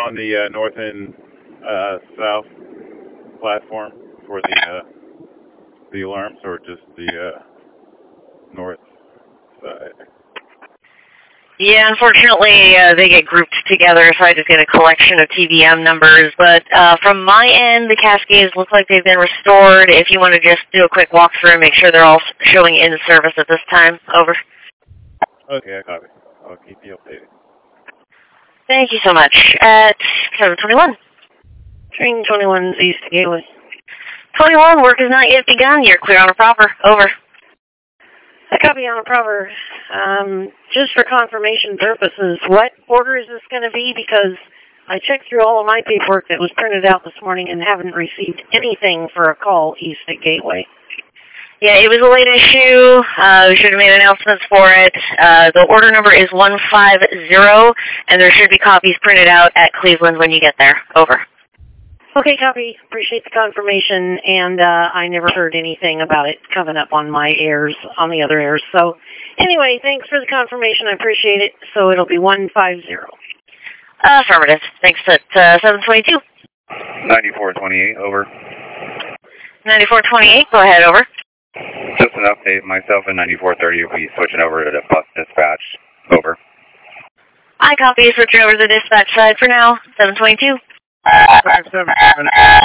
on the north and south platform for the alarms, or just the north side? Yeah, unfortunately, they get grouped together, so I just get a collection of TVM numbers. But from my end, the cascades look like they've been restored. If you want to just do a quick walkthrough and make sure they're all showing in service at this time, over. Okay, I copy. I'll keep you updated. Thank you so much. At 721. Train 21's East Gateway. 21, work has not yet begun. You're clear on a proper. Over. I copy on a proper. Just for confirmation purposes, what order is this going to be? Because I checked through all of my paperwork that was printed out this morning and haven't received anything for a call east at Gateway. Yeah, it was a late issue. We should have made announcements for it. The order number is 150, and there should be copies printed out at Cleveland when you get there. Over. Okay, copy. Appreciate the confirmation, and I never heard anything about it coming up on my airs, on the other airs. So, anyway, thanks for the confirmation. I appreciate it. So it'll be 150. Affirmative. Thanks at 722. 9428, over. 9428, go ahead, over. Just an update. Myself and 9430 will be switching over to the bus dispatch. Over. I copy. Switching over to the dispatch side for now. 722. 577.